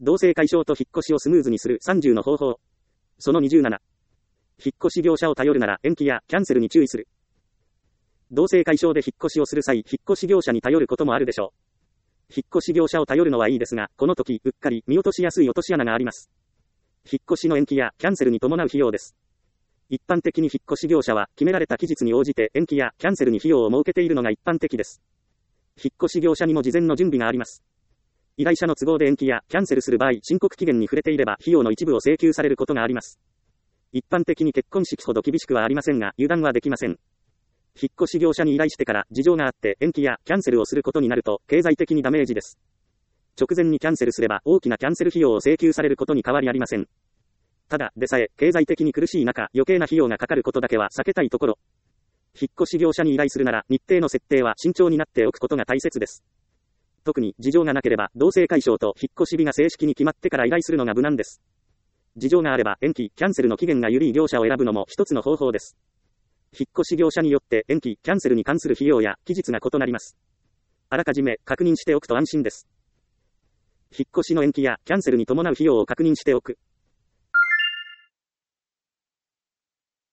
同棲解消と引っ越しをスムーズにする30の方法。その27。引っ越し業者を頼るなら延期やキャンセルに注意する。同棲解消で引っ越しをする際、引っ越し業者に頼ることもあるでしょう。引っ越し業者を頼るのはいいですが、この時、うっかり見落としやすい落とし穴があります。引っ越しの延期やキャンセルに伴う費用です。一般的に引っ越し業者は決められた期日に応じて延期やキャンセルに費用を設けているのが一般的です。引っ越し業者にも事前の準備があります。依頼者の都合で延期やキャンセルする場合、申告期限に触れていれば費用の一部を請求されることがあります。一般的に結婚式ほど厳しくはありませんが、油断はできません。引っ越し業者に依頼してから事情があって延期やキャンセルをすることになると、経済的にダメージです。直前にキャンセルすれば大きなキャンセル費用を請求されることに変わりありません。ただでさえ経済的に苦しい中、余計な費用がかかることだけは避けたいところ。引っ越し業者に依頼するなら日程の設定は慎重になっておくことが大切です。特に事情がなければ同棲解消と引っ越し日が正式に決まってから依頼するのが無難です。事情があれば延期、キャンセルの期限が緩い業者を選ぶのも一つの方法です。引っ越し業者によって延期、キャンセルに関する費用や期日が異なります。あらかじめ確認しておくと安心です。引っ越しの延期やキャンセルに伴う費用を確認しておく。